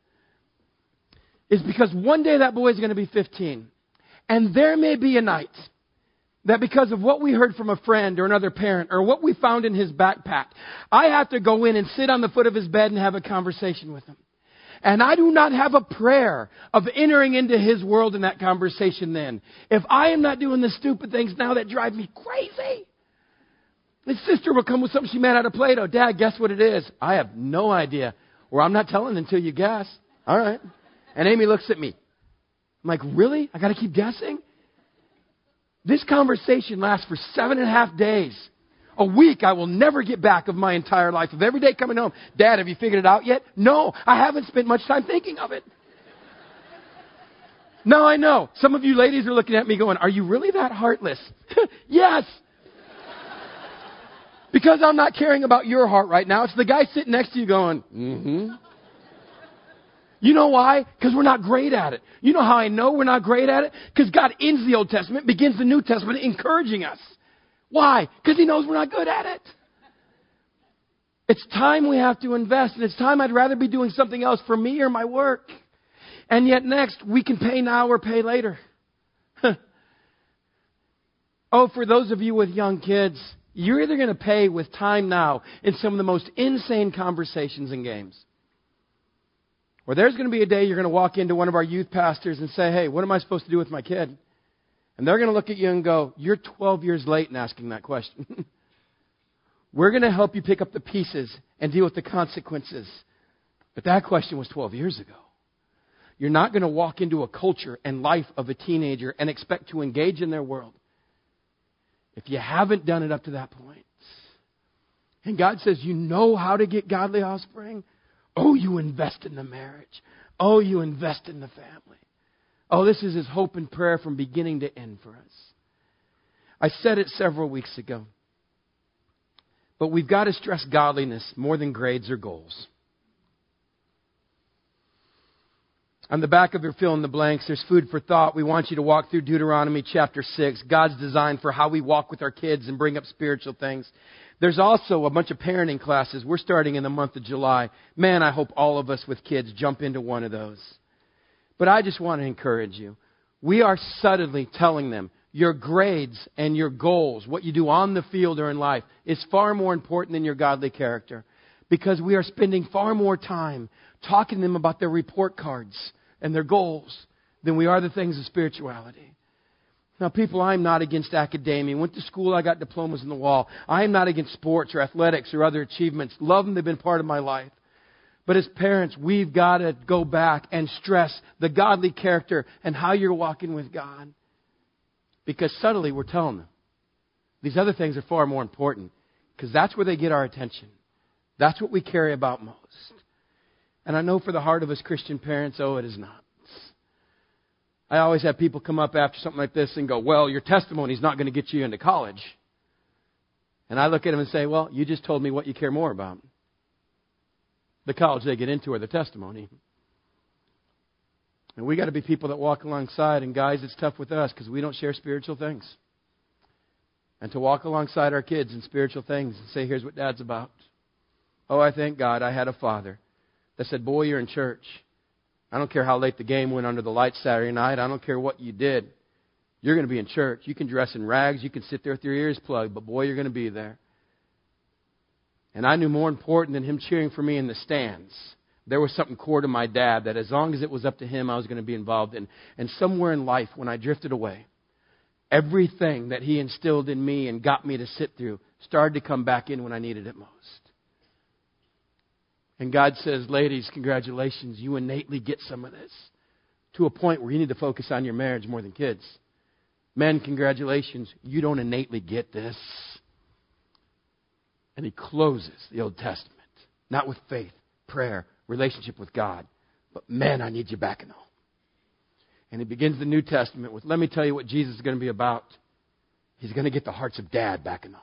is because one day that boy is going to be 15. And there may be a night that because of what we heard from a friend or another parent or what we found in his backpack, I have to go in and sit on the foot of his bed and have a conversation with him. And I do not have a prayer of entering into his world in that conversation then. If I am not doing the stupid things now that drive me crazy. His sister will come with something she made out of Play-Doh. Dad, guess what it is? I have no idea. Or I'm not telling until you guess. All right. And Amy looks at me. I'm like, really? I got to keep guessing? This conversation lasts for 7.5 days. A week I will never get back of my entire life. Of every day coming home, Dad, have you figured it out yet? No, I haven't spent much time thinking of it. Now I know. Some of you ladies are looking at me going, are you really that heartless? Yes. Because I'm not caring about your heart right now. It's the guy sitting next to you going, mm-hmm. You know why? Because we're not great at it. You know how I know we're not great at it? Because God ends the Old Testament, begins the New Testament, encouraging us. Why? Because He knows we're not good at it. It's time we have to invest, and it's time I'd rather be doing something else for me or my work. And yet next, we can pay now or pay later. Oh, for those of you with young kids, you're either going to pay with time now in some of the most insane conversations and games. Or there's going to be a day you're going to walk into one of our youth pastors and say, hey, what am I supposed to do with my kid? And they're going to look at you and go, you're 12 years late in asking that question. We're going to help you pick up the pieces and deal with the consequences. But that question was 12 years ago. You're not going to walk into a culture and life of a teenager and expect to engage in their world if you haven't done it up to that point. And God says, you know how to get godly offspring? Oh, you invest in the marriage. Oh, you invest in the family. Oh, this is His hope and prayer from beginning to end for us. I said it several weeks ago. But we've got to stress godliness more than grades or goals. On the back of your fill in the blanks, there's food for thought. We want you to walk through Deuteronomy chapter 6, God's design for how we walk with our kids and bring up spiritual things. There's also a bunch of parenting classes. We're starting in the month of July. Man, I hope all of us with kids jump into one of those. But I just want to encourage you. We are subtly telling them your grades and your goals, what you do on the field or in life, is far more important than your godly character. Because we are spending far more time talking to them about their report cards and their goals than we are the things of spirituality. Now, people, I'm not against academia. Went to school, I got diplomas on the wall. I am not against sports or athletics or other achievements. Love them, they've been part of my life. But as parents, we've got to go back and stress the godly character and how you're walking with God. Because subtly we're telling them, these other things are far more important. Because that's where they get our attention. That's what we care about most. And I know for the heart of us Christian parents, it is not. I always have people come up after something like this and go, well, your testimony is not going to get you into college. And I look at them and say, well, you just told me what you care more about. The college they get into or the testimony. And we got to be people that walk alongside. And guys, it's tough with us because we don't share spiritual things. And to walk alongside our kids in spiritual things and say, here's what Dad's about. Oh, I thank God I had a father that said, boy, you're in church. I don't care how late the game went under the lights Saturday night. I don't care what you did. You're going to be in church. You can dress in rags. You can sit there with your ears plugged. But boy, you're going to be there. And I knew more important than him cheering for me in the stands. There was something core to my dad that as long as it was up to him, I was going to be involved in. And somewhere in life, when I drifted away, everything that he instilled in me and got me to sit through started to come back in when I needed it most. And God says, ladies, congratulations, you innately get some of this. To a point where you need to focus on your marriage more than kids. Men, congratulations, you don't innately get this. And he closes the Old Testament. Not with faith, prayer, relationship with God. But men, I need you back in home. And he begins the New Testament with, let me tell you what Jesus is going to be about. He's going to get the hearts of Dad back in home.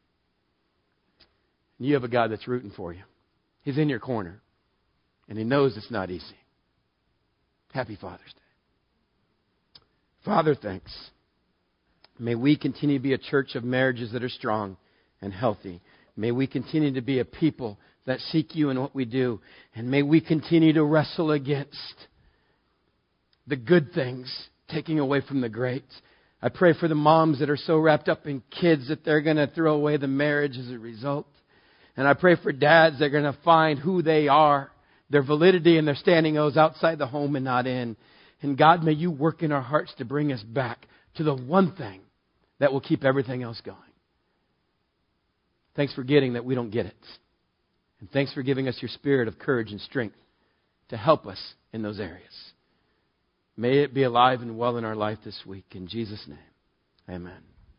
And you have a God that's rooting for you. He's in your corner. And He knows it's not easy. Happy Father's Day. Father, thanks. May we continue to be a church of marriages that are strong and healthy. May we continue to be a people that seek You in what we do. And may we continue to wrestle against the good things taking away from the great. I pray for the moms that are so wrapped up in kids that they're going to throw away the marriage as a result. And I pray for dads that are going to find who they are, their validity and their standing O's outside the home and not in. And God, may You work in our hearts to bring us back to the one thing that will keep everything else going. Thanks for getting that we don't get it. And thanks for giving us Your spirit of courage and strength to help us in those areas. May it be alive and well in our life this week. In Jesus' name, amen.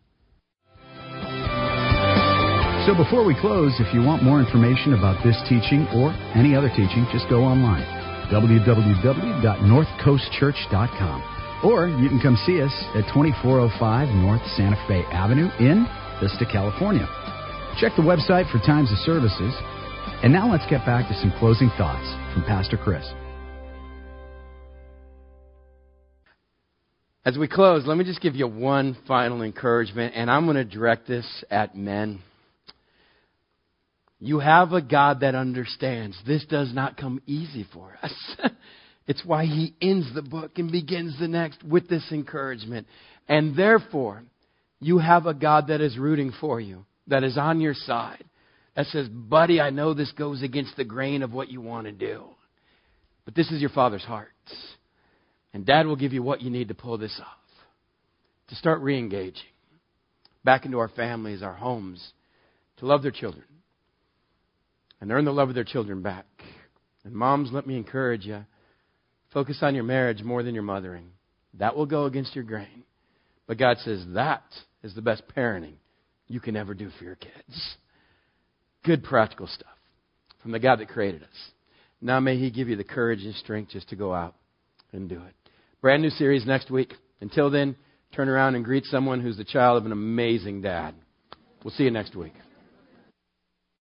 So before we close, if you want more information about this teaching or any other teaching, just go online, www.northcoastchurch.com. Or you can come see us at 2405 North Santa Fe Avenue in Vista, California. Check the website for times of services. And now let's get back to some closing thoughts from Pastor Chris. As we close, let me just give you one final encouragement, and I'm going to direct this at men. You have a God that understands. This does not come easy for us. It's why He ends the book and begins the next with this encouragement. And therefore, you have a God that is rooting for you, that is on your side, that says, buddy, I know this goes against the grain of what you want to do, but this is your Father's heart. And Dad will give you what you need to pull this off, to start re-engaging back into our families, our homes, to love their children and earn the love of their children back. And moms, let me encourage you, focus on your marriage more than your mothering. That will go against your grain. But God says that is the best parenting you can ever do for your kids. Good practical stuff from the God that created us. Now may He give you the courage and strength just to go out and do it. Brand new series next week. Until then, turn around and greet someone who's the child of an amazing dad. We'll see you next week.